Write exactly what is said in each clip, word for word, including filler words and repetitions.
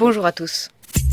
Bonjour à tous.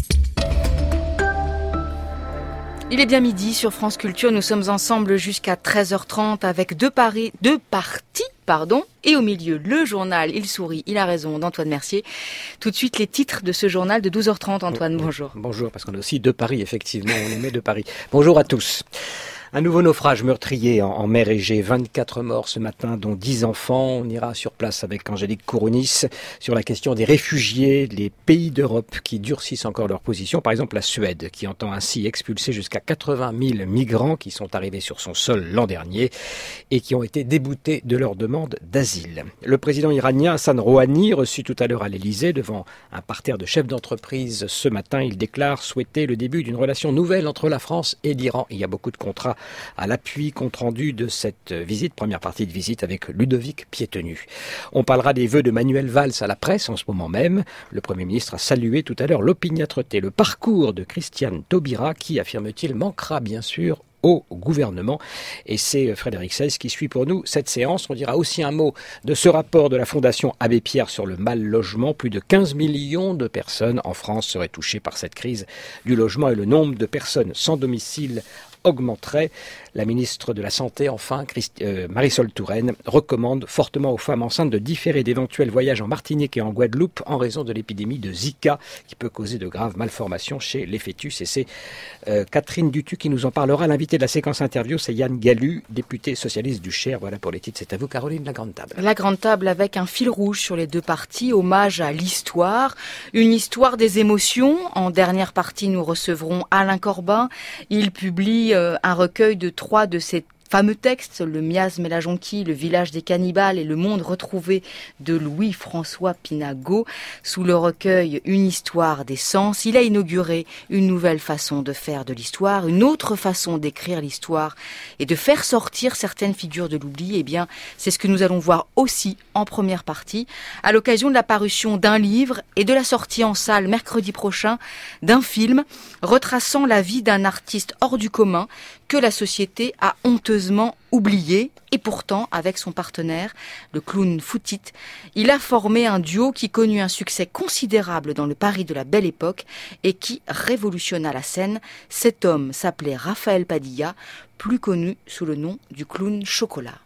Il est bien midi sur France Culture. Nous sommes ensemble jusqu'à treize heures trente avec deux, paris, deux parties. Pardon. Et au milieu, le journal, il sourit, il a raison, d'Antoine Mercier. Tout de suite, les titres de ce journal de douze heures trente. Antoine, bonjour. Bonjour, parce qu'on a aussi deux paris, effectivement, on aimait deux paris. Bonjour à tous. Un nouveau naufrage meurtrier en, en mer Égée, vingt-quatre morts ce matin, dont dix enfants. On ira sur place avec Angélique Kourounis sur la question des réfugiés, les pays d'Europe qui durcissent encore leur position. Par exemple, la Suède, qui entend ainsi expulser jusqu'à quatre-vingt mille migrants qui sont arrivés sur son sol l'an dernier et qui ont été déboutés de leur demande d'asile. Le président iranien Hassan Rouhani, reçu tout à l'heure à l'Élysée devant un parterre de chefs d'entreprise ce matin, il déclare souhaiter le début d'une relation nouvelle entre la France et l'Iran. Il y a beaucoup de contrats à l'appui, compte rendu de cette visite, première partie de visite avec Ludovic Piétenu. On parlera des vœux de Manuel Valls à la presse en ce moment même. Le Premier ministre a salué tout à l'heure l'opiniâtreté, le parcours de Christiane Taubira qui, affirme-t-il, manquera bien sûr au gouvernement. Et c'est Frédéric Seyss qui suit pour nous cette séance. On dira aussi un mot de ce rapport de la Fondation Abbé Pierre sur le mal logement. Plus de quinze millions de personnes en France seraient touchées par cette crise du logement et le nombre de personnes sans domicile augmenterait. La ministre de la Santé, enfin, Christ... euh, Marisol Touraine, recommande fortement aux femmes enceintes de différer d'éventuels voyages en Martinique et en Guadeloupe en raison de l'épidémie de Zika qui peut causer de graves malformations chez les fœtus. Et c'est euh, Catherine Dutu qui nous en parlera. L'invité de la séquence interview, c'est Yann Galu, député socialiste du Cher. Voilà pour les titres. C'est à vous, Caroline, la grande table. La grande table avec un fil rouge sur les deux parties, hommage à l'histoire, une histoire des émotions. En dernière partie, nous recevrons Alain Corbin. Il publie euh, un recueil de trois de ces fameux textes, Le miasme et la jonquille, Le village des cannibales et Le monde retrouvé de Louis-François Pinago. Sous le recueil Une histoire des sens, il a inauguré une nouvelle façon de faire de l'histoire, une autre façon d'écrire l'histoire et de faire sortir certaines figures de l'oubli. Eh bien, c'est ce que nous allons voir aussi en première partie, à l'occasion de la parution d'un livre et de la sortie en salle mercredi prochain d'un film retraçant la vie d'un artiste hors du commun que la société a honteusement oublié. Et pourtant, avec son partenaire, le clown Foutit, il a formé un duo qui connut un succès considérable dans le Paris de la Belle Époque et qui révolutionna la scène. Cet homme s'appelait Raphaël Padilla, plus connu sous le nom du clown Chocolat.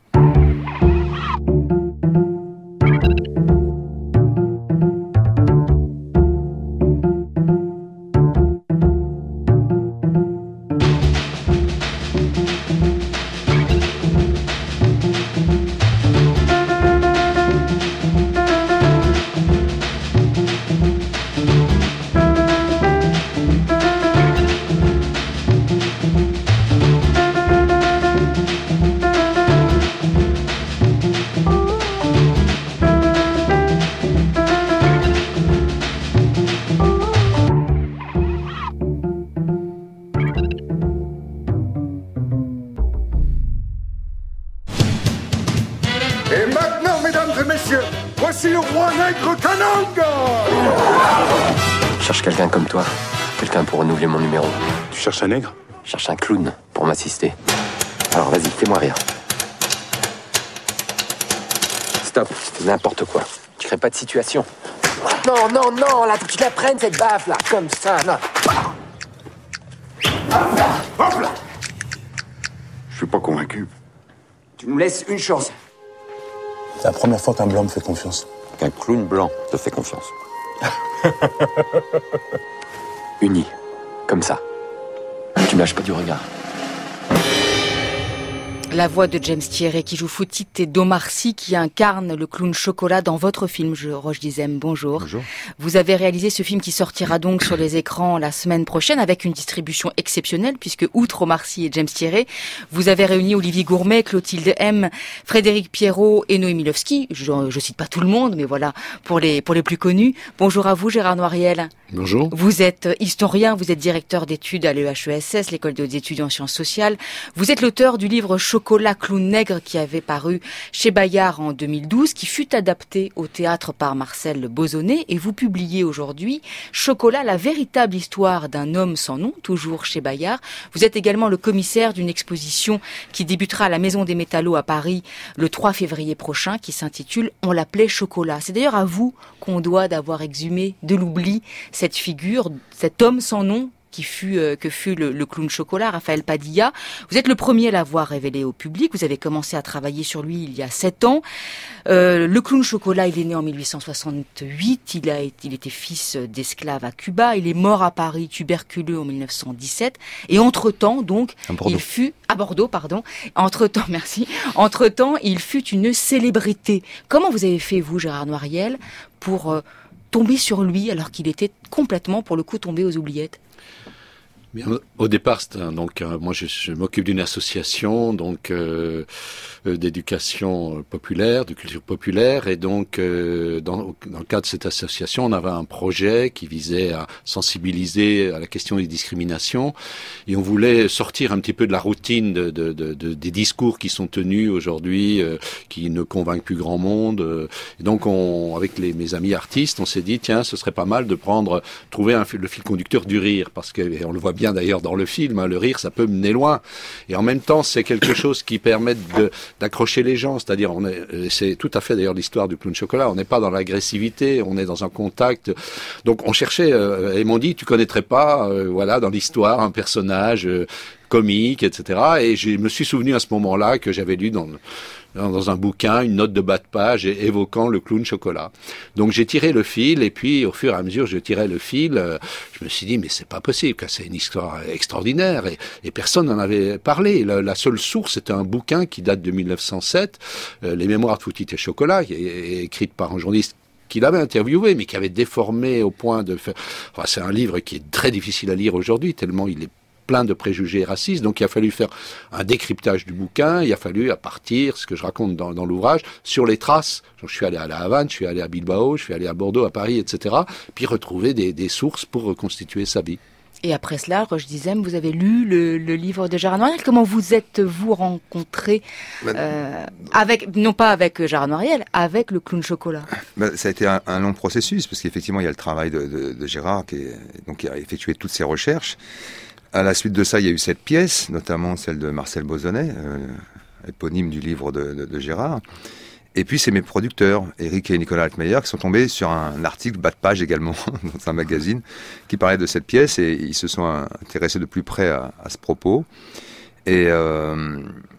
Et maintenant, mesdames et messieurs, voici le roi nègre Kananga. Je cherche quelqu'un comme toi. Quelqu'un pour renouveler mon numéro. Tu cherches un nègre? Je cherche un clown pour m'assister. Alors vas-y, fais-moi rire. Stop, n'importe quoi. Tu crées pas de situation. Non, non, non, là, faut que tu te la prennes, cette baffe, là, comme ça, non. Hop là. Je suis pas convaincu. Tu nous laisses une chance. C'est la première fois qu'un blanc me fait confiance. Qu'un clown blanc te fait confiance. Unis, comme ça. Tu me lâches pas du regard. La voix de James Thierry qui joue Foutit et d'Omar Sy qui incarne le clown Chocolat dans votre film Roche Dizem. Bonjour. Bonjour. Vous avez réalisé ce film qui sortira donc sur les écrans la semaine prochaine avec une distribution exceptionnelle puisque outre Omar Sy et James Thierry, vous avez réuni Olivier Gourmet, Clotilde M, Frédéric Pierrot et Noémie Lovski. Je, je cite pas tout le monde, mais voilà, pour les, pour les plus connus. Bonjour à vous, Gérard Noiriel. Bonjour. Vous êtes historien, vous êtes directeur d'études à l'E H E S S, l'école des hautes études en sciences sociales. Vous êtes l'auteur du livre Chocolat Chocolat, clown nègre qui avait paru chez Bayard en deux mille douze, qui fut adapté au théâtre par Marcel Bozonnet, et vous publiez aujourd'hui Chocolat, la véritable histoire d'un homme sans nom, toujours chez Bayard. Vous êtes également le commissaire d'une exposition qui débutera à la Maison des Métallos à Paris le trois février prochain, qui s'intitule On l'appelait Chocolat. C'est d'ailleurs à vous qu'on doit d'avoir exhumé de l'oubli cette figure, cet homme sans nom qui fut euh, que fut le, le clown Chocolat, Raphaël Padilla. Vous êtes le premier à l'avoir révélé au public. Vous avez commencé à travailler sur lui il y a sept ans. Euh, le clown Chocolat, il est né en mille huit cent soixante-huit. Il a, il était fils d'esclave à Cuba. Il est mort à Paris, tuberculeux, en mille neuf cent dix-sept. Et entre-temps, donc, il fut à Bordeaux, pardon. Entre-temps, merci. Entre-temps, il fut une célébrité. Comment vous avez fait, vous, Gérard Noiriel, pour euh, tomber sur lui alors qu'il était complètement, pour le coup, tombé aux oubliettes? Bien, au départ, c'est un, donc euh, moi je, je m'occupe d'une association donc euh, euh, d'éducation populaire, de culture populaire, et donc euh, dans, dans le cadre de cette association, on avait un projet qui visait à sensibiliser à la question des discriminations, et on voulait sortir un petit peu de la routine de, de, de, de des discours qui sont tenus aujourd'hui, euh, qui ne convainquent plus grand monde. Euh, et donc, on, avec les, mes amis artistes, on s'est dit tiens, ce serait pas mal de prendre, trouver un, le fil conducteur du rire, parce que et on le voit bien d'ailleurs dans le film, hein, le rire, ça peut mener loin. Et en même temps, c'est quelque chose qui permet de, d'accrocher les gens. C'est-à-dire, on est, c'est tout à fait d'ailleurs l'histoire du clown Chocolat. On n'est pas dans l'agressivité, on est dans un contact. Donc, on cherchait, euh, et m'ont dit, tu connaîtrais pas, euh, voilà, dans l'histoire, un personnage euh, comique, et cetera. Et je me suis souvenu à ce moment-là que j'avais lu dans dans un bouquin, une note de bas de page évoquant le clown Chocolat. Donc j'ai tiré le fil, et puis au fur et à mesure je tirais le fil, euh, je me suis dit mais c'est pas possible, que c'est une histoire extraordinaire, et, et personne n'en avait parlé. La, la seule source c'était un bouquin qui date de mille neuf cent sept, euh, Les Mémoires de Foutit et Chocolat, qui est écrite par un journaliste qu'il avait interviewé, mais qui avait déformé au point de faire... Enfin, c'est un livre qui est très difficile à lire aujourd'hui, tellement il est plein de préjugés racistes, donc il a fallu faire un décryptage du bouquin, il a fallu à partir, ce que je raconte dans, dans l'ouvrage, sur les traces. Donc, je suis allé à La Havane, je suis allé à Bilbao, je suis allé à Bordeaux, à Paris, et cetera, puis retrouver des, des sources pour reconstituer sa vie. Et après cela, Roche Dizem, vous avez lu le, le livre de Gérard Noiriel. Comment vous êtes-vous rencontré euh, avec, non pas avec Gérard Noiriel, avec le clown Chocolat? Ben, ça a été un, un long processus, parce qu'effectivement, il y a le travail de, de, de Gérard, qui, est, donc, qui a effectué toutes ses recherches. À la suite de ça, il y a eu cette pièce, notamment celle de Marcel Bozonnet, euh, éponyme du livre de, de, de Gérard. Et puis, c'est mes producteurs, Eric et Nicolas Altmeyer, qui sont tombés sur un article bas de page également, dans un magazine, qui parlait de cette pièce, et ils se sont intéressés de plus près à, à ce propos. Et euh,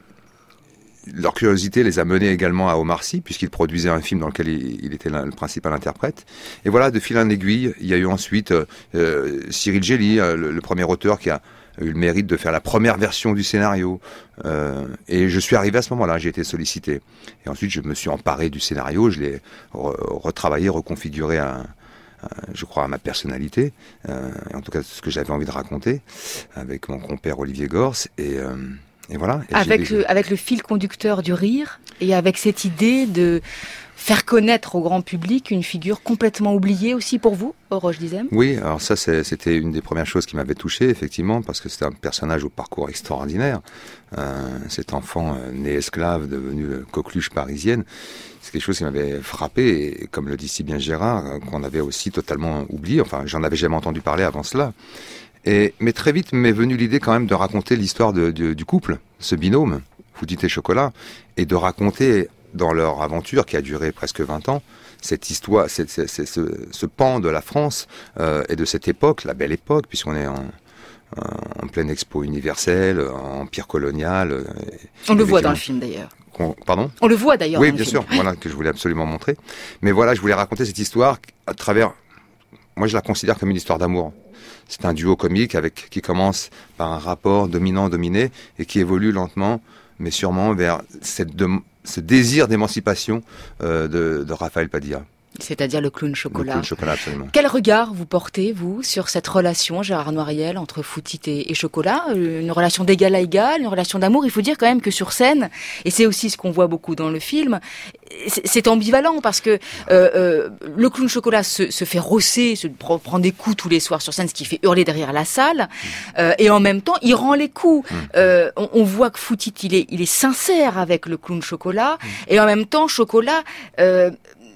leur curiosité les a menés également à Omar Sy, puisqu'il produisait un film dans lequel il, il était le principal interprète. Et voilà, de fil en aiguille, il y a eu ensuite euh, Cyril Gély, le, le premier auteur qui a eu le mérite de faire la première version du scénario. Euh, et je suis arrivé à ce moment-là, j'ai été sollicité. Et ensuite, je me suis emparé du scénario, je l'ai re- retravaillé, reconfiguré à, à, je crois, à ma personnalité, euh, en tout cas ce que j'avais envie de raconter, avec mon compère Olivier Gors. Et... Euh, Et voilà. Et avec, le, avec le fil conducteur du rire, et avec cette idée de faire connaître au grand public une figure complètement oubliée aussi pour vous, Roche Dizem. Oui, alors ça c'est, c'était une des premières choses qui m'avait touché, effectivement, parce que c'était un personnage au parcours extraordinaire. Euh, cet enfant euh, né esclave, devenu euh, coqueluche parisienne, c'est quelque chose qui m'avait frappé, et comme le dit si bien Gérard, euh, qu'on avait aussi totalement oublié, enfin j'en avais jamais entendu parler avant cela. Et, mais très vite m'est venue l'idée quand même de raconter l'histoire de, de, du couple, ce binôme, Foutit et Chocolat, et de raconter dans leur aventure qui a duré presque vingt ans, cette histoire, cette, cette, cette, ce, ce pan de la France euh, et de cette époque, la belle époque, puisqu'on est en, en pleine expo universelle, empire colonial. Euh, On le voit dans le film d'ailleurs. Pardon ? On le voit d'ailleurs oui, dans bien le sûr, film. voilà, que je voulais absolument montrer. Mais voilà, je voulais raconter cette histoire à travers... Moi, je la considère comme une histoire d'amour. C'est un duo comique avec, qui commence par un rapport dominant-dominé et qui évolue lentement, mais sûrement vers cette de, ce désir d'émancipation euh, de, de Raphaël Padilla. C'est-à-dire le clown chocolat. Le clown chocolat, absolument. Quel regard vous portez, vous, sur cette relation, Gérard Noiriel, entre Foutit et, et Chocolat? Une relation d'égal à égal, une relation d'amour. Il faut dire quand même que sur scène, et c'est aussi ce qu'on voit beaucoup dans le film, c'est, c'est ambivalent parce que euh, euh, le clown chocolat se, se fait rosser, se prend, prend des coups tous les soirs sur scène, ce qui fait hurler derrière la salle, euh, et en même temps, il rend les coups. Euh, on, on voit que Foutit, il est, il est sincère avec le clown chocolat, et en même temps, Chocolat... Euh,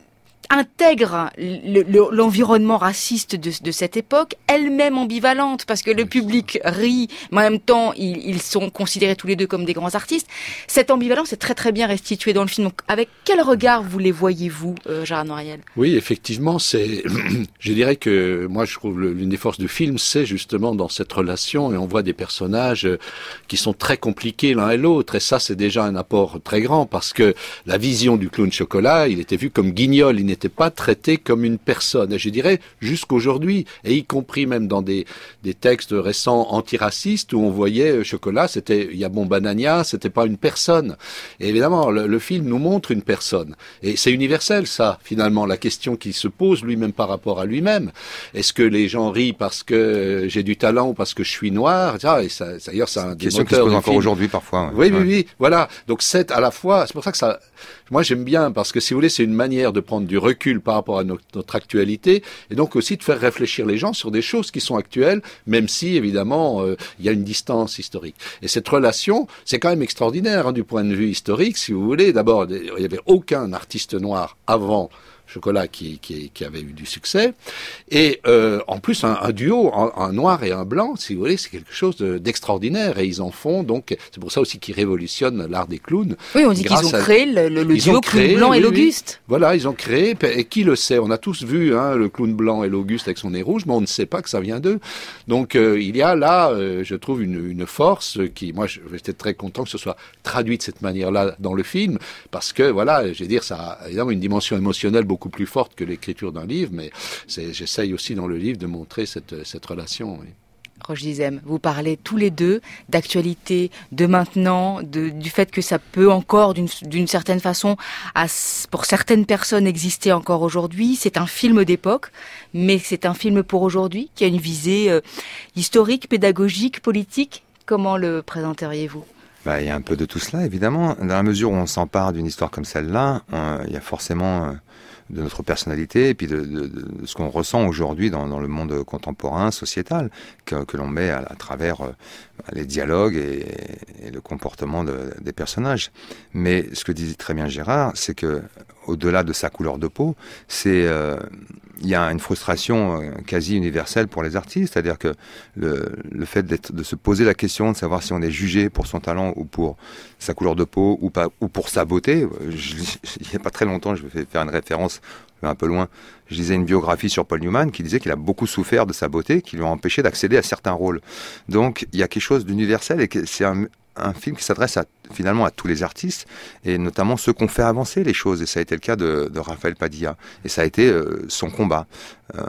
intègre le, le, l'environnement raciste de, de cette époque, elle-même ambivalente, parce que le public rit, mais en même temps, ils, ils sont considérés tous les deux comme des grands artistes. Cette ambivalence est très très bien restituée dans le film. Donc, avec quel regard vous les voyez-vous, euh, Gérard Noiriel? Oui, effectivement, c'est. Je dirais que moi, je trouve le, l'une des forces du film, c'est justement dans cette relation, et on voit des personnages qui sont très compliqués l'un et l'autre, et ça, c'est déjà un apport très grand, parce que la vision du clown chocolat, il était vu comme guignol, il n'était pas traité comme une personne, et je dirais jusqu'aujourd'hui, et y compris même dans des, des textes récents antiracistes où on voyait Chocolat, c'était Yabon Banania, c'était pas une personne. Et évidemment, le, le film nous montre une personne, et c'est universel ça, finalement, la question qu'il se pose lui-même par rapport à lui-même. Est-ce que les gens rient parce que j'ai du talent ou parce que je suis noir? Ça, et ça, d'ailleurs, c'est un des question qui se pose encore film. aujourd'hui parfois. Oui, ouais. oui, oui, voilà. Donc c'est à la fois, c'est pour ça que ça, moi j'aime bien, parce que si vous voulez, c'est une manière de prendre du recul par rapport à notre, notre actualité, et donc aussi de faire réfléchir les gens sur des choses qui sont actuelles, même si évidemment euh, il y a une distance historique. Et cette relation, c'est quand même extraordinaire hein, du point de vue historique, si vous voulez. D'abord, il n'y avait aucun artiste noir avant Chocolat qui, qui, qui avait eu du succès, et euh, en plus un, un duo, un, un noir et un blanc, si vous voulez, c'est quelque chose de, d'extraordinaire, et ils en font, donc c'est pour ça aussi qu'ils révolutionnent l'art des clowns. Oui, on dit qu'ils ont à... créé le, le, le duo créé, clown blanc oui, et oui. l'Auguste. Voilà, ils ont créé, et qui le sait? On a tous vu hein, le clown blanc et l'Auguste avec son nez rouge, mais on ne sait pas que ça vient d'eux. Donc euh, il y a là, euh, je trouve, une, une force qui, moi, j'étais très content que ce soit traduit de cette manière-là dans le film, parce que, voilà, je veux dire, ça a évidemment une dimension émotionnelle beaucoup plus forte que les l'écriture d'un livre, mais c'est, j'essaye aussi dans le livre de montrer cette, cette relation. Oui. Roche Dizem, vous parlez tous les deux d'actualité, de maintenant, de, du fait que ça peut encore, d'une, d'une certaine façon, à, pour certaines personnes exister encore aujourd'hui. C'est un film d'époque, mais c'est un film pour aujourd'hui, qui a une visée euh, historique, pédagogique, politique. Comment le présenteriez-vous ? Bah, il y a un peu de tout cela, évidemment. Dans la mesure où on s'empare d'une histoire comme celle-là, on, il y a forcément... Euh, de notre personnalité et puis de, de, de ce qu'on ressent aujourd'hui dans, dans le monde contemporain, sociétal, que, que l'on met à, à travers euh, les dialogues et, et le comportement de, des personnages. Mais ce que disait très bien Gérard, c'est que au-delà de sa couleur de peau, c'est euh, il y a une frustration euh, quasi universelle pour les artistes, c'est-à-dire que le, le fait d'être, de se poser la question de savoir si on est jugé pour son talent ou pour sa couleur de peau ou pas, ou pour sa beauté. Je, il n'y a pas très longtemps, je vais faire une référence un peu loin, je lisais une biographie sur Paul Newman qui disait qu'il a beaucoup souffert de sa beauté, qui lui a empêché d'accéder à certains rôles. Donc il y a quelque chose d'universel et que c'est un, un film qui s'adresse à, finalement à tous les artistes et notamment ceux qui ont fait avancer les choses, et ça a été le cas de, de Raphaël Padilla et ça a été euh, son combat. Euh,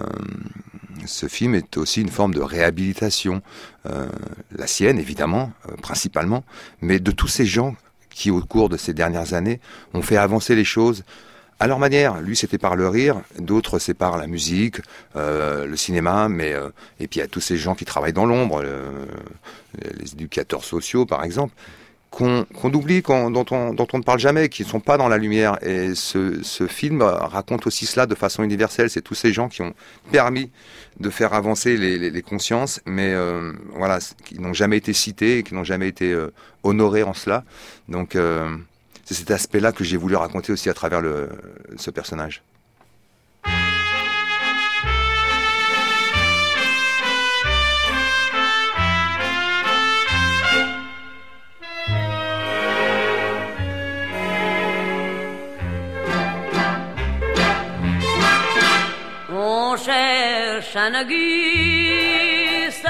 ce film est aussi une forme de réhabilitation, euh, la sienne évidemment, euh, principalement, mais de tous ces gens qui au cours de ces dernières années ont fait avancer les choses à leur manière. Lui, c'était par le rire, d'autres, c'est par la musique, euh, le cinéma, mais euh, et puis il y a tous ces gens qui travaillent dans l'ombre, euh, les éducateurs sociaux, par exemple, qu'on, qu'on oublie, qu'on, dont, on, dont on ne parle jamais, qui ne sont pas dans la lumière. Et ce, ce film raconte aussi cela de façon universelle. C'est tous ces gens qui ont permis de faire avancer les, les, les consciences, mais euh, voilà, qui n'ont jamais été cités, qui n'ont jamais été euh, honorés en cela. Donc euh, c'est cet aspect-là que j'ai voulu raconter aussi à travers le, ce personnage. On cherche un Auguste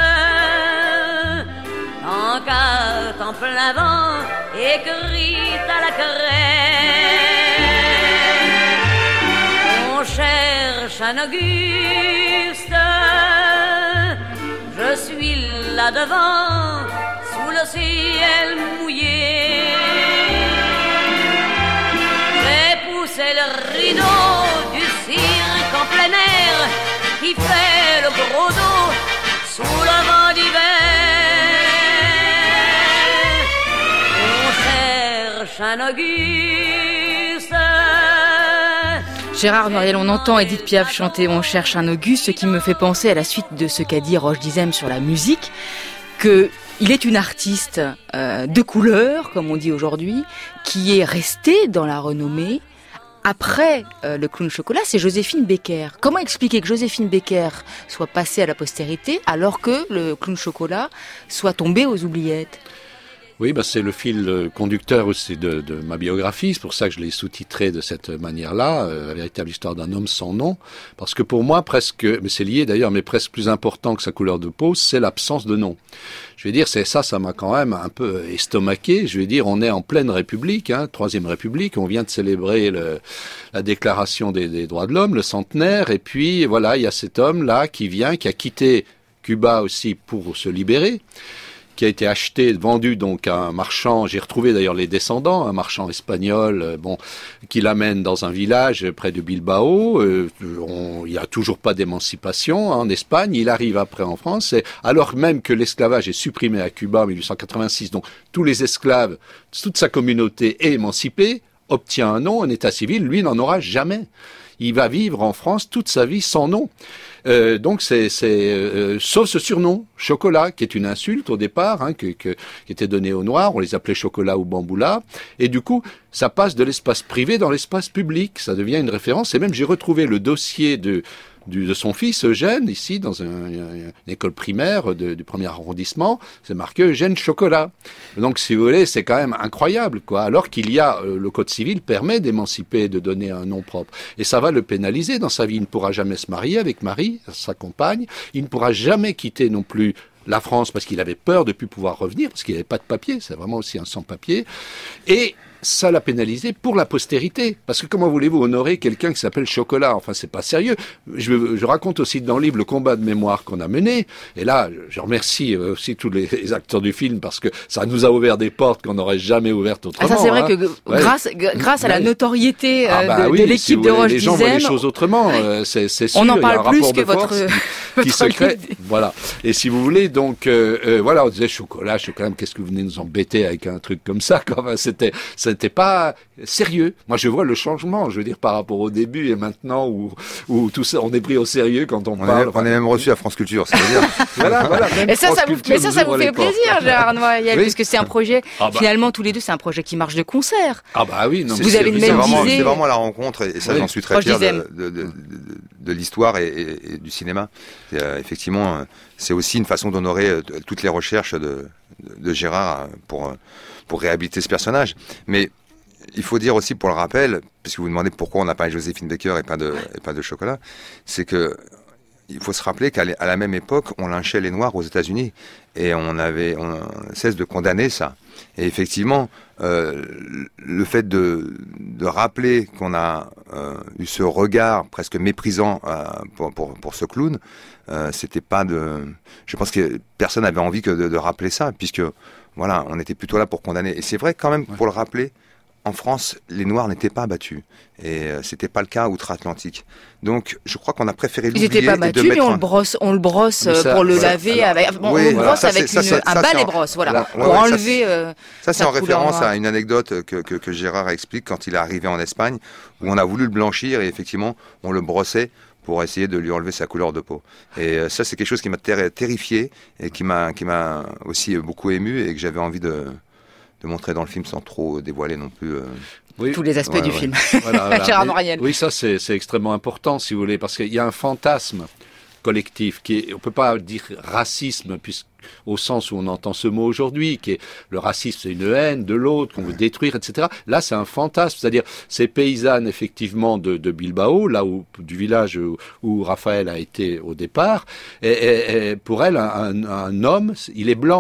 en carte en plein vent, écrite à la craie. On cherche un Auguste, je suis là devant, sous le ciel mouillé. J'ai poussé le rideau du ciel qui fait le gros dos sous le vent d'hiver. On cherche un Auguste. Gérard Noiriel, on entend Édith Piaf chanter On cherche un Auguste, ce qui me fait penser à la suite de ce qu'a dit Roche Dizem sur la musique, que il est une artiste euh, de couleur, comme on dit aujourd'hui, qui est restée dans la renommée. Après euh, le clown chocolat, c'est Joséphine Baker. Comment expliquer que Joséphine Baker soit passée à la postérité alors que le clown chocolat soit tombé aux oubliettes ? Oui, bah c'est le fil conducteur aussi de, de ma biographie. C'est pour ça que je l'ai sous-titré de cette manière-là, euh, la véritable histoire d'un homme sans nom. Parce que pour moi, presque, mais c'est lié d'ailleurs, mais presque plus important que sa couleur de peau, c'est l'absence de nom. Je vais dire, c'est ça, ça m'a quand même un peu estomaqué. Je vais dire, on est en pleine République, hein, Troisième République. On vient de célébrer le, la Déclaration des, des droits de l'homme, le centenaire. Et puis voilà, il y a cet homme-là qui vient, qui a quitté Cuba aussi pour se libérer, qui a été acheté, vendu donc à un marchand, j'ai retrouvé d'ailleurs les descendants, un marchand espagnol, euh, bon, qui l'amène dans un village près de Bilbao. Euh, on, il n'y a toujours pas d'émancipation en Espagne. Il arrive après en France, et alors même que l'esclavage est supprimé à Cuba en dix-huit cent quatre-vingt-six, donc tous les esclaves, toute sa communauté est émancipée, obtient un nom, un état civil, lui n'en aura jamais. Il va vivre en France toute sa vie sans nom. Euh, donc c'est, c'est euh, sauf ce surnom, Chocolat, qui est une insulte au départ, hein, que, que, qui était donnée aux Noirs. On les appelait Chocolat ou Bamboula. Et du coup, ça passe de l'espace privé dans l'espace public. Ça devient une référence. Et même j'ai retrouvé le dossier de Du, de son fils Eugène, ici, dans un, une, une école primaire de, du premier arrondissement, c'est marqué Eugène Chocolat. Donc, si vous voulez, c'est quand même incroyable, quoi. Alors qu'il y a, euh, le Code civil permet d'émanciper, de donner un nom propre. Et ça va le pénaliser dans sa vie. Il ne pourra jamais se marier avec Marie, sa compagne. Il ne pourra jamais quitter non plus la France parce qu'il avait peur de ne plus pouvoir revenir, parce qu'il n'avait pas de papier. C'est vraiment aussi un sans-papier. Et ça l'a pénalisé pour la postérité. Parce que comment voulez-vous honorer quelqu'un qui s'appelle Chocolat? Enfin, c'est pas sérieux. Je, je raconte aussi dans le livre le combat de mémoire qu'on a mené. Et là, je remercie aussi tous les acteurs du film parce que ça nous a ouvert des portes qu'on n'aurait jamais ouvertes autrement. Ah, ça, c'est vrai hein. que ouais. grâce, grâce à la notoriété ah bah de, oui, de l'équipe si de Roche Dizem, les gens voient les choses autrement. Ouais. C'est, c'est sûr. On en il y a parle un plus rapport que de votre, force votre qui se crée. Voilà. Et si vous voulez, donc, euh, euh, voilà, on disait Chocolat, Chocolat, qu'est-ce que vous venez nous embêter avec un truc comme ça, quand même. C'était, c'était pas sérieux. Moi, je vois le changement, je veux dire, par rapport au début et maintenant où, où tout ça, on est pris au sérieux quand on, on parle. Est, on est même reçu à France Culture, ça veut dire. voilà, voilà. Et ça, ça vous, mais ça, ça vous fait plaisir, Gérard Noiriel, oui. puisque c'est un projet, ah bah. finalement, tous les deux, c'est un projet qui marche de concert. Ah bah oui, non, vous avez une même c'est vraiment, visée. c'est vraiment la rencontre, et ça, oui. j'en suis très Roche fier Dizem. de, de, de, de, de l'histoire et, et, et du cinéma. Et, euh, effectivement, c'est aussi une façon d'honorer euh, toutes les recherches de, de, de Gérard pour, pour réhabiliter ce personnage. Mais il faut dire aussi, pour le rappel, puisque vous vous demandez pourquoi on n'a pas de Joséphine Baker et pas de, et pas de Chocolat, c'est que il faut se rappeler qu'à la même époque, on lynchait les Noirs aux États-Unis et on avait, on cesse de condamner ça. Et effectivement, euh, le fait de, de rappeler qu'on a euh, eu ce regard presque méprisant euh, pour, pour, pour ce clown, euh, c'était pas de. Je pense que personne n'avait envie que de, de rappeler ça, puisque voilà, on était plutôt là pour condamner. Et c'est vrai quand même, ouais. pour le rappeler. En France, les Noirs n'étaient pas battus. Et euh, c'était pas le cas outre-Atlantique. Donc, je crois qu'on a préféré l'oublier. Ils n'étaient pas battus, mais on le brosse, on le brosse ça, pour le voilà. laver alors, avec, bon, oui, on le voilà, brosse ça, avec ça, une, ça, un ça, balai en, brosse, voilà, là, pour ouais, enlever. Ça, euh, ça c'est en référence noire. à une anecdote que, que, que Gérard explique quand il est arrivé en Espagne, où on a voulu le blanchir et effectivement, on le brossait pour essayer de lui enlever sa couleur de peau. Et euh, ça, c'est quelque chose qui m'a ter- terrifié et qui m'a, qui m'a aussi beaucoup ému et que j'avais envie de, de montrer dans le film sans trop dévoiler non plus. Euh, Oui. Tous les aspects ouais, du ouais. film. Voilà, voilà. Gérard Noiriel. Oui, ça c'est, c'est extrêmement important, si vous voulez, parce qu'il y a un fantasme collectif qui est, on peut pas dire racisme, puisque au sens où on entend ce mot aujourd'hui, qui est le racisme, c'est une haine de l'autre qu'on veut détruire, et cetera. Là, c'est un fantasme, c'est-à-dire ces paysannes effectivement de, de Bilbao, là où du village où, où Raphaël a été au départ, et, et, et pour elle, un, un homme, il est blanc.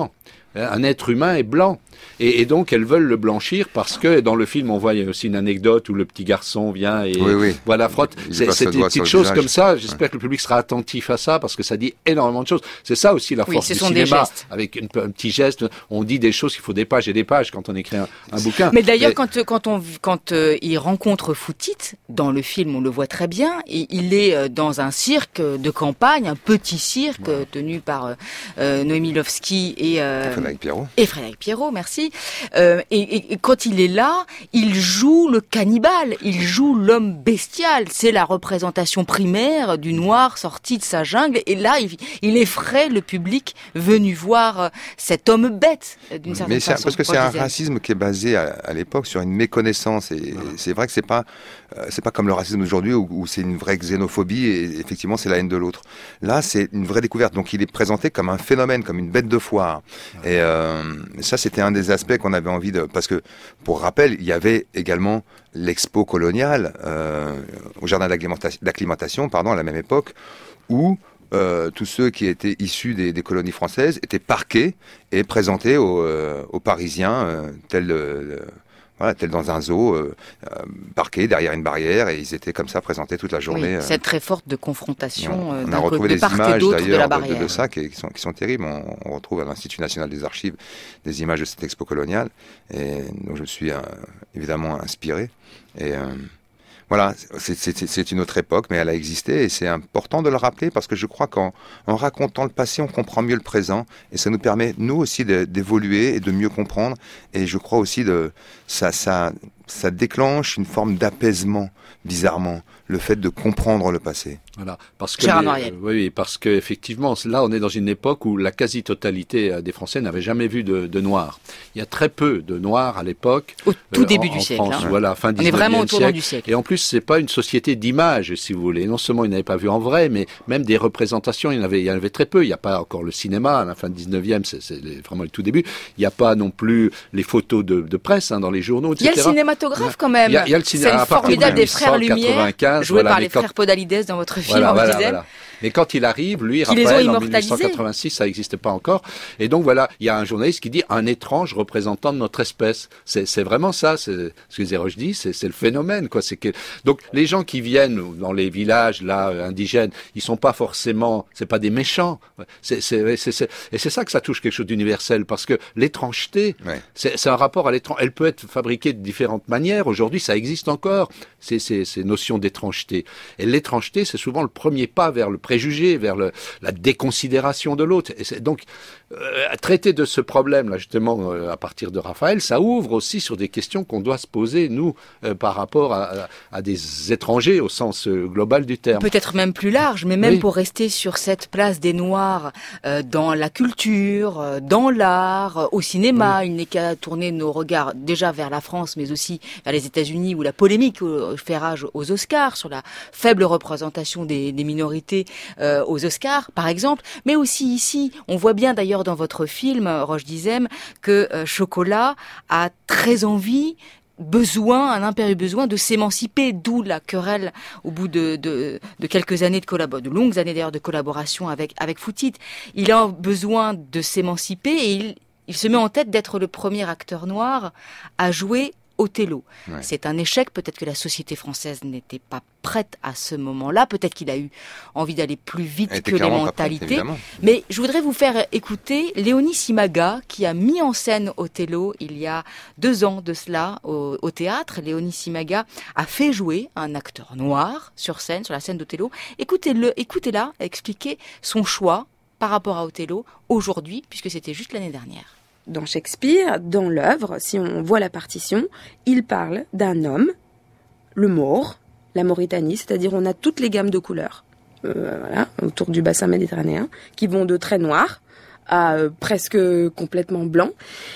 Un être humain est blanc. Et, et donc, elles veulent le blanchir parce que dans le film, on voit il y a aussi une anecdote où le petit garçon vient et oui, oui. voilà, frotte. Il c'est c'est des petites choses comme ça. J'espère ouais. que le public sera attentif à ça parce que ça dit énormément de choses. C'est ça aussi la force oui, du sont cinéma. Des gestes. Avec une, un petit geste, on dit des choses qu'il faut des pages et des pages quand on écrit un, un bouquin. Mais d'ailleurs, Mais... quand, quand, on, quand euh, il rencontre Foutit, dans le film, on le voit très bien, et il est dans un cirque de campagne, un petit cirque ouais. tenu par euh, Noémie Lovski et, euh, Frédéric Pierrot. Et Frédéric Pierrot, merci. Euh, et, et, et quand il est là, il joue le cannibale, il joue l'homme bestial. C'est la représentation primaire du noir sorti de sa jungle. Et là, il, il effraie le public venu voir cet homme bête, d'une certaine Mais façon. Mais parce que c'est un racisme qui est basé à, à l'époque sur une méconnaissance. Et, ah. et c'est vrai que c'est pas, euh, c'est pas comme le racisme d'aujourd'hui où, où c'est une vraie xénophobie et effectivement c'est la haine de l'autre. Là, c'est une vraie découverte. Donc il est présenté comme un phénomène, comme une bête de foire. Ah. Et euh, ça, c'était un des aspects qu'on avait envie de... Parce que, pour rappel, il y avait également l'expo coloniale euh, au jardin d'acclimatation, pardon, à la même époque, où euh, tous ceux qui étaient issus des, des colonies françaises étaient parqués et présentés aux, euh, aux Parisiens, euh, tels... Euh, Voilà, tel dans un zoo, euh, euh, parqués derrière une barrière, et ils étaient comme ça présentés toute la journée. Oui, cette très forte de confrontation euh, d'un côté, de part et d'autre de la barrière. De, de ça qui, qui, sont, qui sont terribles. On, on retrouve à l'Institut national des archives des images de cette expo coloniale, et donc je me suis euh, évidemment inspiré. Et euh, voilà, c'est, c'est, c'est une autre époque, mais elle a existé, et c'est important de le rappeler parce que je crois qu'en en racontant le passé, on comprend mieux le présent, et ça nous permet, nous aussi, de, d'évoluer et de mieux comprendre. Et je crois aussi de ça, ça, ça déclenche une forme d'apaisement, bizarrement, le fait de comprendre le passé. Voilà, parce que les, oui, parce que effectivement, là, on est dans une époque où la quasi-totalité des Français n'avaient jamais vu de, de noirs. Il y a très peu de noirs à l'époque. Au tout euh, début en, du en siècle. France, hein. Voilà, fin on est vraiment au tournant siècle. du siècle. Et en plus, c'est pas une société d'image, si vous voulez. Non seulement ils n'avaient pas vu en vrai, mais même des représentations, il y en avait, il y en avait très peu. Il n'y a pas encore le cinéma à la fin du dix-neuvième, c'est, c'est vraiment le tout début. Il n'y a pas non plus les photos de, de presse hein, dans les journaux, et cetera. Il y a le cinématographe quand même. Il y a, il y a le cinéma. C'est le formidable des frères Lumière, joué voilà, par les quand... frères Podalides dans votre film, voilà, on voilà, disait. Voilà. Mais quand il arrive, lui, Qui Raphaël, en dix-neuf cent quatre-vingt-six, ça n'existait pas encore. Et donc voilà, il y a un journaliste qui dit un étrange représentant de notre espèce. C'est, c'est vraiment ça. C'est ce que Zéroche dit. C'est, c'est le phénomène, quoi. C'est que donc les gens qui viennent dans les villages là indigènes, ils sont pas forcément, c'est pas des méchants. C'est, c'est, c'est, c'est, et c'est ça que ça touche quelque chose d'universel parce que l'étrangeté, ouais. c'est, c'est un rapport à l'étrange. Elle peut être fabriquée de différentes manières. Aujourd'hui, ça existe encore. C'est ces, ces notions d'étrangeté. Et l'étrangeté, c'est souvent le premier pas vers le préjugé, vers le, la déconsidération de l'autre. Et c'est donc euh, traiter de ce problème-là, justement, euh, à partir de Raphaël, ça ouvre aussi sur des questions qu'on doit se poser, nous, euh, par rapport à, à, à des étrangers au sens euh, global du terme. Peut-être même plus large, mais même oui. pour rester sur cette place des Noirs euh, dans la culture, euh, dans l'art, euh, au cinéma, oui. il n'est qu'à tourner nos regards déjà vers la France, mais aussi vers les États-Unis, où la polémique euh, fait rage aux Oscars sur la faible représentation des, des minorités euh, aux Oscars, par exemple, mais aussi ici, on voit bien d'ailleurs dans votre film, Roche Dizem, que euh, Chocolat a très envie besoin, un impérieux besoin de s'émanciper, d'où la querelle au bout de, de, de quelques années de collaboration, de longues années d'ailleurs de collaboration avec, avec Foutit. Il a besoin de s'émanciper et il, il se met en tête d'être le premier acteur noir à jouer Othello. Ouais. C'est un échec, peut-être que la société française n'était pas prête à ce moment-là, peut-être qu'il a eu envie d'aller plus vite que les mentalités. Prête, mais je voudrais vous faire écouter Léonie Simaga, qui a mis en scène Othello il y a deux ans de cela au, au théâtre. Léonie Simaga a fait jouer un acteur noir sur scène, sur la scène d'Othello. Écoutez-le, écoutez-la expliquer son choix par rapport à Othello aujourd'hui, puisque c'était juste l'année dernière. Dans Shakespeare, dans l'œuvre, si on voit la partition, il parle d'un homme, le Maure, la Mauritanie, c'est-à-dire on a toutes les gammes de couleurs, euh, voilà, autour du bassin méditerranéen, qui vont de très noir à euh, presque complètement blanc.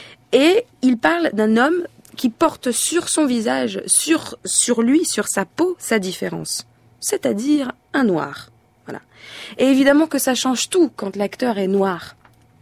Et il parle d'un homme qui porte sur son visage, sur, sur lui, sur sa peau, sa différence, c'est-à-dire un noir. Voilà. Et évidemment que ça change tout quand l'acteur est noir.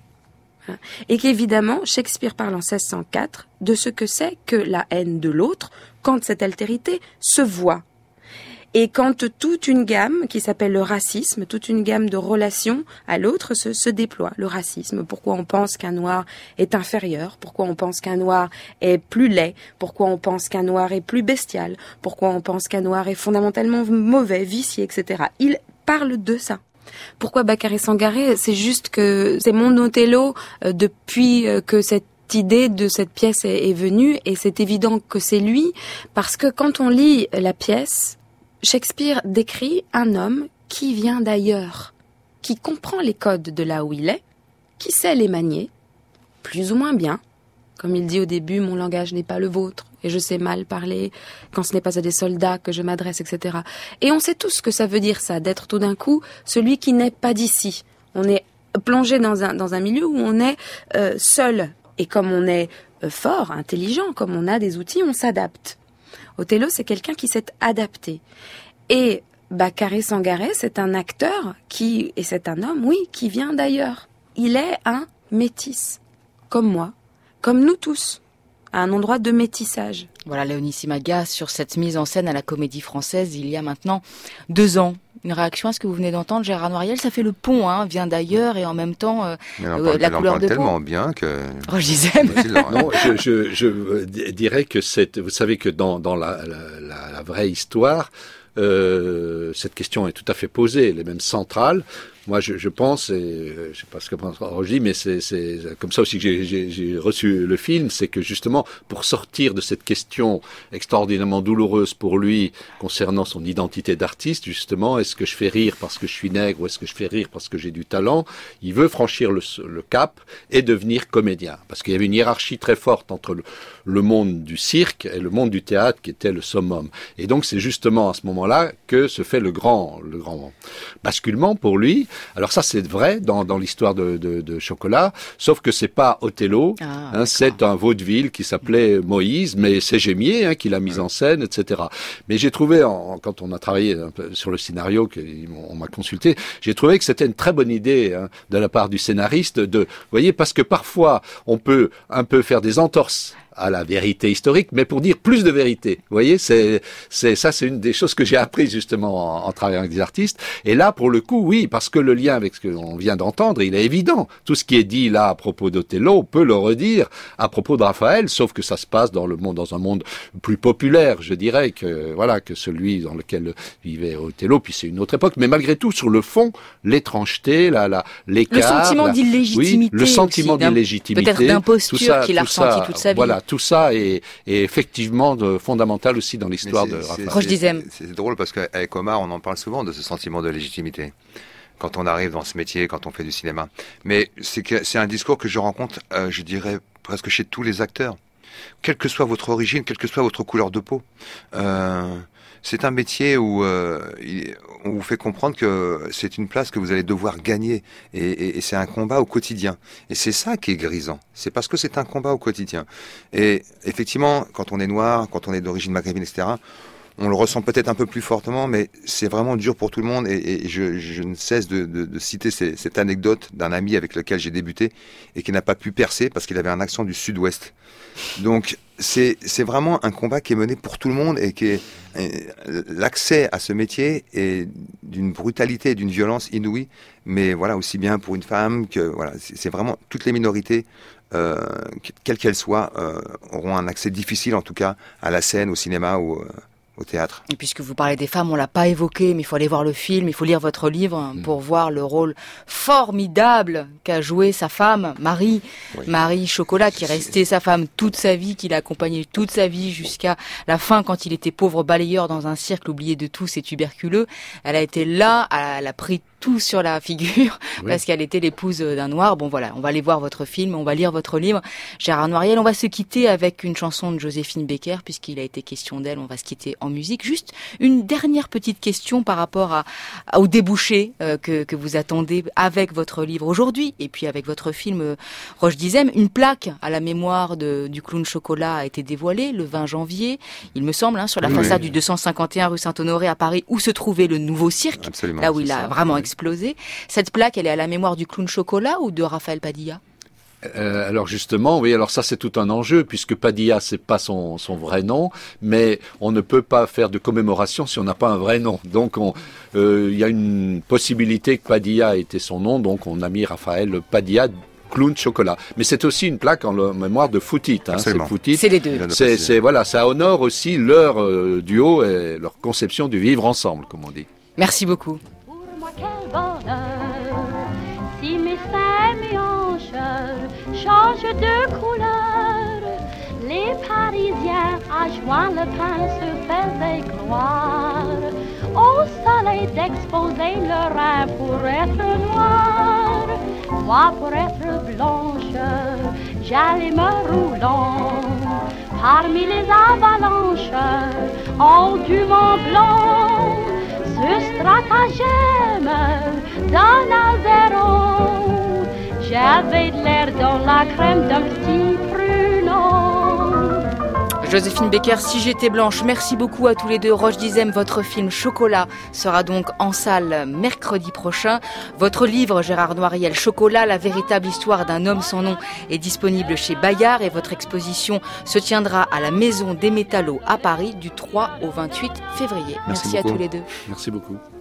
Et qu'évidemment, Shakespeare parle en seize cent quatre de ce que c'est que la haine de l'autre quand cette altérité se voit. Et quand toute une gamme qui s'appelle le racisme, toute une gamme de relations à l'autre se, se déploie. Le racisme, pourquoi on pense qu'un noir est inférieur, pourquoi on pense qu'un noir est plus laid, pourquoi on pense qu'un noir est plus bestial, pourquoi on pense qu'un noir est fondamentalement mauvais, vicié, et cetera. Il parle de ça. Pourquoi Bakary Sangaré? C'est juste que c'est mon Othello euh, depuis euh, que cette idée de cette pièce est, est venue, et c'est évident que c'est lui, parce que quand on lit la pièce, Shakespeare décrit un homme qui vient d'ailleurs, qui comprend les codes de là où il est, qui sait les manier, plus ou moins bien. Comme il dit au début, mon langage n'est pas le vôtre, et je sais mal parler quand ce n'est pas à des soldats que je m'adresse, et cetera. Et on sait tous ce que ça veut dire, ça, d'être tout d'un coup celui qui n'est pas d'ici. On est plongé dans un, dans un milieu où on est euh, seul. Et comme on est euh, fort, intelligent, comme on a des outils, on s'adapte. Othello, c'est quelqu'un qui s'est adapté. Et Bakary Sangaré, c'est un acteur qui, et c'est un homme, oui, qui vient d'ailleurs. Il est un métis, comme moi. Comme nous tous, à un endroit de métissage. Voilà, Léonie Simaga sur cette mise en scène à la Comédie Française il y a maintenant deux ans. Une réaction à ce que vous venez d'entendre, Gérard Noiriel, ça fait le pont, hein, vient d'ailleurs et en même temps euh, parle, la couleur de peau. Tellement bien que. Oh, je disais. Non, je, je, je dirais que c'est, vous savez que dans, dans la, la, la, la vraie histoire, euh, cette question est tout à fait posée, elle est même centrale. Moi, je, je pense, et je sais pas ce que pense Roger, mais c'est, c'est comme ça aussi que j'ai, j'ai, j'ai reçu le film, c'est que justement, pour sortir de cette question extraordinairement douloureuse pour lui concernant son identité d'artiste, justement, est-ce que je fais rire parce que je suis nègre ou est-ce que je fais rire parce que j'ai du talent, il veut franchir le, le cap et devenir comédien. Parce qu'il y avait une hiérarchie très forte entre le, le monde du cirque et le monde du théâtre qui était le summum. Et donc, c'est justement à ce moment-là que se fait le grand, le grand basculement pour lui. Alors ça, c'est vrai dans, dans l'histoire de, de, de Chocolat, sauf que c'est pas Othello, ah, hein, c'est un vaudeville qui s'appelait Moïse, mais c'est Gémier hein, qui l'a mis en scène, et cetera. Mais j'ai trouvé, en, quand on a travaillé un peu sur le scénario, qu'on m'a consulté, j'ai trouvé que c'était une très bonne idée hein, de la part du scénariste de, vous voyez, parce que parfois on peut un peu faire des entorses à la vérité historique, mais pour dire plus de vérité. Vous voyez, c'est, c'est, ça, c'est une des choses que j'ai appris justement en, en travaillant avec des artistes. Et là, pour le coup, oui, parce que le lien avec ce qu'on vient d'entendre, il est évident. Tout ce qui est dit là à propos d'Othello, on peut le redire à propos de Raphaël, sauf que ça se passe dans le monde, dans un monde plus populaire, je dirais, que, voilà, que celui dans lequel vivait Othello, puis c'est une autre époque. Mais malgré tout, sur le fond, l'étrangeté, la, la, l'écart. Le sentiment la, d'illégitimité. Oui, le sentiment aussi, d'illégitimité. Peut-être d'imposture tout ça, qu'il a tout ça, ressenti toute sa vie. Voilà. Tout ça est, est effectivement de, fondamental aussi dans l'histoire de Raphaël. Roche Dizem. C'est, c'est drôle parce qu'avec Omar, on en parle souvent de ce sentiment de légitimité quand on arrive dans ce métier, quand on fait du cinéma. Mais c'est, que, c'est un discours que je rencontre, euh, je dirais, presque chez tous les acteurs. Quelle que soit votre origine, quelle que soit votre couleur de peau. Euh, c'est un métier où euh, on vous fait comprendre que c'est une place que vous allez devoir gagner. Et, et, et c'est un combat au quotidien. Et c'est ça qui est grisant. C'est parce que c'est un combat au quotidien. Et effectivement, quand on est noir, quand on est d'origine maghrébine, et cetera, on le ressent peut-être un peu plus fortement, mais c'est vraiment dur pour tout le monde. Et, et je, je ne cesse de, de, de citer ces, cette anecdote d'un ami avec lequel j'ai débuté et qui n'a pas pu percer parce qu'il avait un accent du sud-ouest. Donc, c'est, c'est vraiment un combat qui est mené pour tout le monde et qui est, et l'accès à ce métier est d'une brutalité et d'une violence inouïe. Mais voilà, aussi bien pour une femme que, voilà, c'est, c'est vraiment toutes les minorités. Euh, quelles qu'elles soient, euh, auront un accès difficile en tout cas à la scène, au cinéma ou euh, au théâtre. Et puisque vous parlez des femmes, on l'a pas évoqué, mais il faut aller voir le film, il faut lire votre livre mmh. pour voir le rôle formidable qu'a joué sa femme, Marie, oui. Marie Chocolat, qui est restée sa femme toute sa vie, qui l'a accompagnée toute sa vie jusqu'à la fin quand il était pauvre balayeur dans un cirque, oublié de tous et tuberculeux. Elle a été là, elle a pris tout sur la figure, oui. parce qu'elle était l'épouse d'un noir. Bon voilà, on va aller voir votre film, on va lire votre livre. Gérard Noiriel, on va se quitter avec une chanson de Joséphine Baker, puisqu'il a été question d'elle, on va se quitter en musique. Juste une dernière petite question par rapport à, à au débouché euh, que, que vous attendez avec votre livre aujourd'hui, et puis avec votre film euh, Roche Dizem. Une plaque à la mémoire de, du clown Chocolat a été dévoilée le vingt janvier, il me semble, hein, sur la oui, façade oui. du deux cent cinquante et un rue Saint-Honoré à Paris, où se trouvait le nouveau cirque, Absolument, là où il a ça. vraiment oui. explosé. Cette plaque, elle est à la mémoire du clown Chocolat ou de Raphaël Padilla ? Euh, alors justement, oui, alors ça c'est tout un enjeu puisque Padilla c'est pas son, son vrai nom, mais on ne peut pas faire de commémoration si on n'a pas un vrai nom. Donc il euh, y a une possibilité que Padilla ait été son nom, donc on a mis Raphaël Padilla Clown Chocolat. Mais c'est aussi une plaque en le, mémoire de Footit. Hein, c'est Footit. C'est les deux. C'est, c'est voilà, ça honore aussi leur euh, duo et leur conception du vivre ensemble, comme on dit. Merci beaucoup. Pour moi quel bonheur, si mes seins, mes hanches changent de couleur, les Parisiens à juin le pain se faisaient gloire, au soleil d'exposer leur rein pour être noir, moi pour être blanche, j'allais me roulant parmi les avalanches en du Mont Blanc. Ce stratagème d'un Alzéron, j'avais de l'air dans la crème d'un petit pruneau. Joséphine Baker, Si j'étais blanche, merci beaucoup à tous les deux. Roche Dizem, votre film Chocolat sera donc en salle mercredi prochain. Votre livre, Gérard Noiriel, Chocolat, la véritable histoire d'un homme sans nom, est disponible chez Bayard et votre exposition se tiendra à la Maison des Métallos à Paris du trois au vingt-huit février. Merci, merci à tous les deux. Merci beaucoup.